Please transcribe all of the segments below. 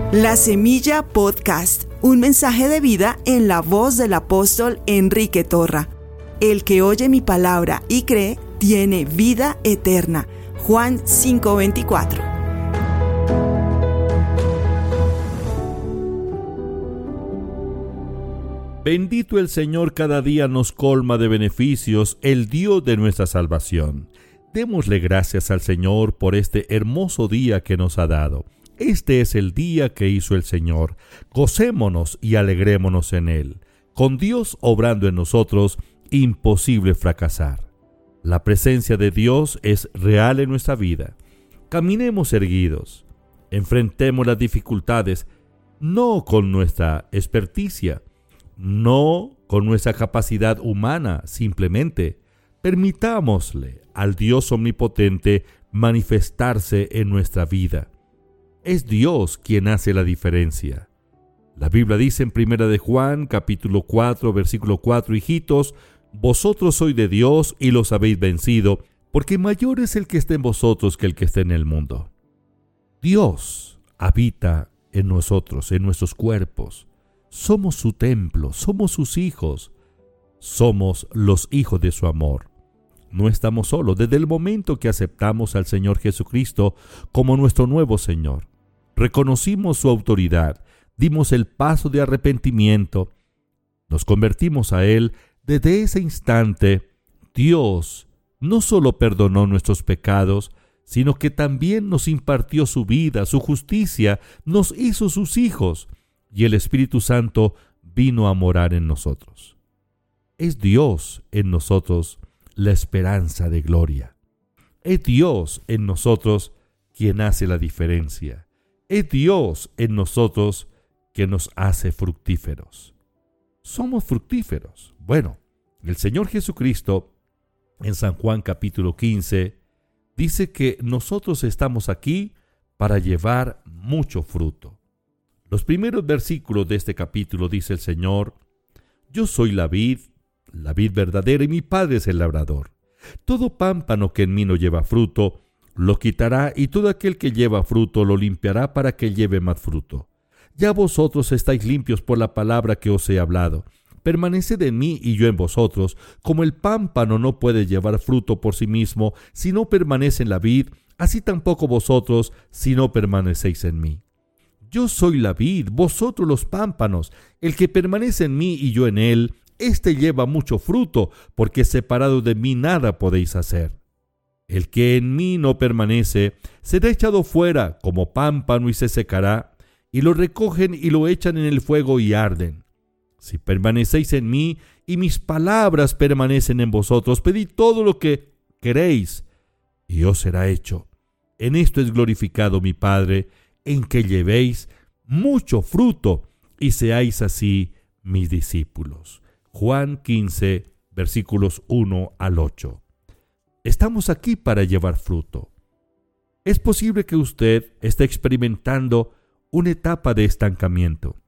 La Semilla Podcast, un mensaje de vida en la voz del apóstol Enrique Torra. El que oye mi palabra y cree, tiene vida eterna. Juan 5:24. Bendito el Señor, cada día nos colma de beneficios, el Dios de nuestra salvación. Démosle gracias al Señor por este hermoso día que nos ha dado. Este es el día que hizo el Señor. Gocémonos y alegrémonos en Él. Con Dios obrando en nosotros, imposible fracasar. La presencia de Dios es real en nuestra vida. Caminemos erguidos. Enfrentemos las dificultades, no con nuestra experticia, no con nuestra capacidad humana, simplemente. Permitámosle al Dios omnipotente manifestarse en nuestra vida. Es Dios quien hace la diferencia. La Biblia dice en 1 de Juan, capítulo 4, versículo 4, hijitos, vosotros sois de Dios y los habéis vencido, porque mayor es el que está en vosotros que el que está en el mundo. Dios habita en nosotros, en nuestros cuerpos. Somos su templo, somos sus hijos, somos los hijos de su amor. No estamos solos desde el momento que aceptamos al Señor Jesucristo como nuestro nuevo Señor. Reconocimos su autoridad, dimos el paso de arrepentimiento, nos convertimos a Él. Desde ese instante, Dios no solo perdonó nuestros pecados, sino que también nos impartió su vida, su justicia, nos hizo sus hijos, y el Espíritu Santo vino a morar en nosotros. Es Dios en nosotros la esperanza de gloria. Es Dios en nosotros quien hace la diferencia. Es Dios en nosotros que nos hace fructíferos. Somos fructíferos. Bueno, el Señor Jesucristo en San Juan capítulo 15 dice que nosotros estamos aquí para llevar mucho fruto. Los primeros versículos de este capítulo dice el Señor: yo soy la vid verdadera, y mi Padre es el labrador. Todo pámpano que en mí no lleva fruto, lo quitará, y todo aquel que lleva fruto lo limpiará para que lleve más fruto. Ya vosotros estáis limpios por la palabra que os he hablado. Permaneced en mí y yo en vosotros, como el pámpano no puede llevar fruto por sí mismo si no permanece en la vid, así tampoco vosotros si no permanecéis en mí. Yo soy la vid, vosotros los pámpanos. El que permanece en mí y yo en él, éste lleva mucho fruto, porque separado de mí nada podéis hacer. El que en mí no permanece será echado fuera como pámpano y se secará, y lo recogen y lo echan en el fuego y arden. Si permanecéis en mí y mis palabras permanecen en vosotros, pedid todo lo que queréis y os será hecho. En esto es glorificado mi Padre, en que llevéis mucho fruto y seáis así mis discípulos. Juan 15, versículos 1 al 8. Estamos aquí para llevar fruto. Es posible que usted esté experimentando una etapa de estancamiento.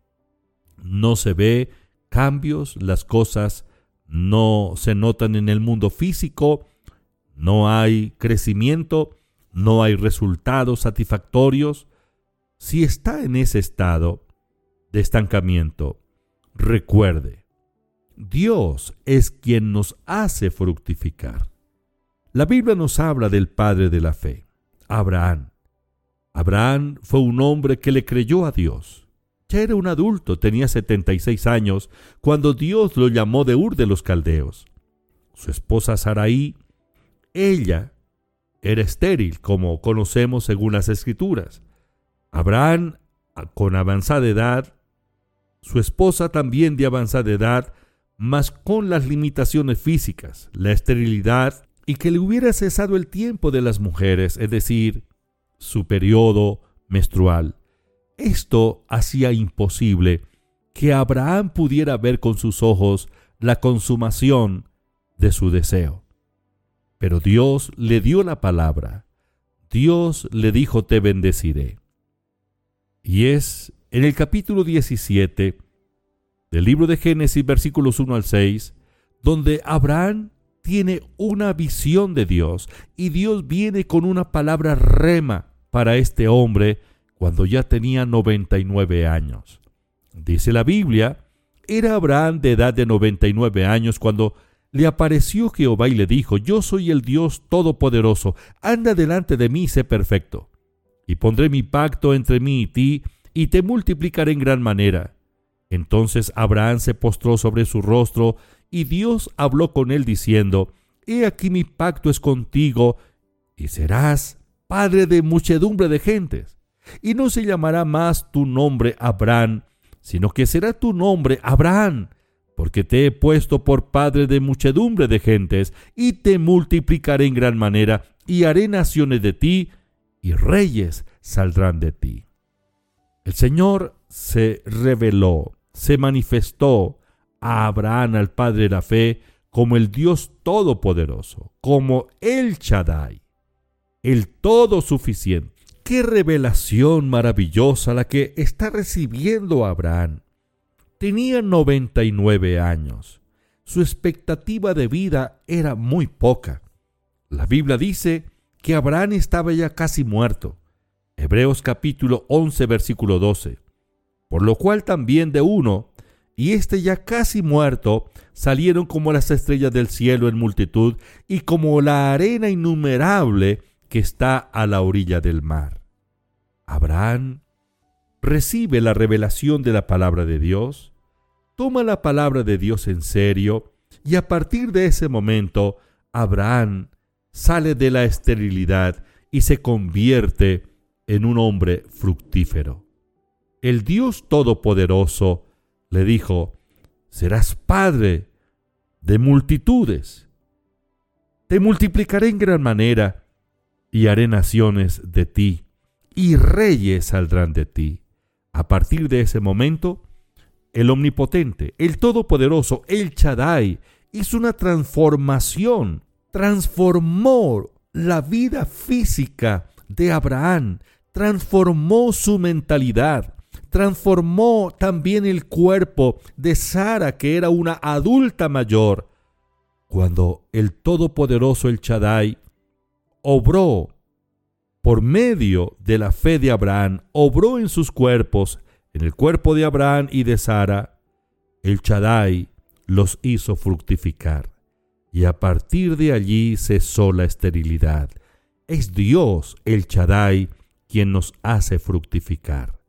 No se ve cambios, las cosas no se notan en el mundo físico, no hay crecimiento, no hay resultados satisfactorios. Si está en ese estado de estancamiento, recuerde, Dios es quien nos hace fructificar. La Biblia nos habla del padre de la fe, Abraham. Abraham fue un hombre que le creyó a Dios. Ya era un adulto, tenía 76 años, cuando Dios lo llamó de Ur de los Caldeos. Su esposa Sarai, ella era estéril, como conocemos según las Escrituras. Abraham, con avanzada edad, su esposa también de avanzada edad, mas con las limitaciones físicas, la esterilidad y que le hubiera cesado el tiempo de las mujeres, es decir, su periodo menstrual. Esto hacía imposible que Abraham pudiera ver con sus ojos la consumación de su deseo. Pero Dios le dio la palabra. Dios le dijo: te bendeciré. Y es en el capítulo 17 del libro de Génesis, versículos 1 al 6, donde Abraham tiene una visión de Dios y Dios viene con una palabra rema para este hombre cuando ya tenía 99 años. Dice la Biblia, era Abraham de edad de 99 años cuando le apareció Jehová y le dijo: yo soy el Dios Todopoderoso, anda delante de mí y sé perfecto. Y pondré mi pacto entre mí y ti, y te multiplicaré en gran manera. Entonces Abraham se postró sobre su rostro, y Dios habló con él diciendo: he aquí mi pacto es contigo, y serás padre de muchedumbre de gentes. Y no se llamará más tu nombre Abraham, sino que será tu nombre Abraham, porque te he puesto por padre de muchedumbre de gentes, y te multiplicaré en gran manera, y haré naciones de ti, y reyes saldrán de ti. El Señor se reveló, se manifestó a Abraham, al padre de la fe, como el Dios Todopoderoso, como el Shaddai, el todo suficiente. ¡Qué revelación maravillosa la que está recibiendo Abraham! Tenía 99 años. Su expectativa de vida era muy poca. La Biblia dice que Abraham estaba ya casi muerto. Hebreos capítulo 11, versículo 12. Por lo cual también de uno, y ya casi muerto, salieron como las estrellas del cielo en multitud, y como la arena innumerable que está a la orilla del mar. Abraham recibe la revelación de la palabra de Dios, toma la palabra de Dios en serio, y a partir de ese momento, Abraham sale de la esterilidad y se convierte en un hombre fructífero. El Dios Todopoderoso le dijo: serás padre de multitudes, te multiplicaré en gran manera, y haré naciones de ti, y reyes saldrán de ti. A partir de ese momento, el Omnipotente, el Todopoderoso, el Shaddai, hizo una transformación, transformó la vida física de Abraham, transformó su mentalidad, transformó también el cuerpo de Sara, que era una adulta mayor, cuando el Todopoderoso, el Shaddai, obró por medio de la fe de Abraham, obró en sus cuerpos, en el cuerpo de Abraham y de Sara. El Shaddai los hizo fructificar, y a partir de allí cesó la esterilidad. Es Dios, el Shaddai, quien nos hace fructificar.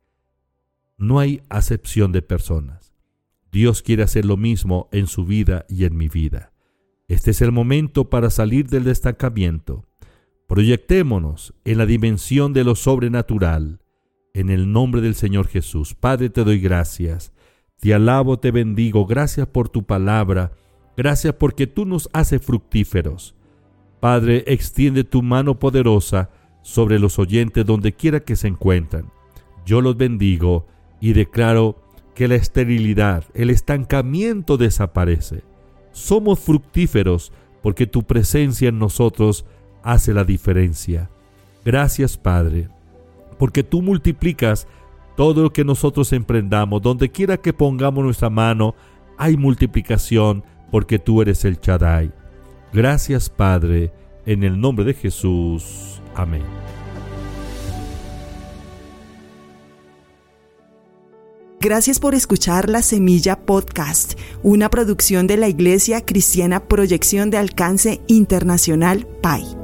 No hay acepción de personas. Dios quiere hacer lo mismo en su vida y en mi vida. Este es el momento para salir del estancamiento. Proyectémonos en la dimensión de lo sobrenatural. En el nombre del Señor Jesús. Padre, te doy gracias. Te alabo, te bendigo. Gracias por tu palabra. Gracias porque tú nos haces fructíferos. Padre, extiende tu mano poderosa sobre los oyentes donde quiera que se encuentran. Yo los bendigo y declaro que la esterilidad, el estancamiento desaparece. Somos fructíferos porque tu presencia en nosotros hace la diferencia. Gracias, Padre, porque tú multiplicas todo lo que nosotros emprendamos. Donde quiera que pongamos nuestra mano, hay multiplicación porque tú eres el Shaddai. Gracias, Padre, en el nombre de Jesús. Amén. Gracias por escuchar La Semilla Podcast, una producción de la Iglesia Cristiana Proyección de Alcance Internacional PAI.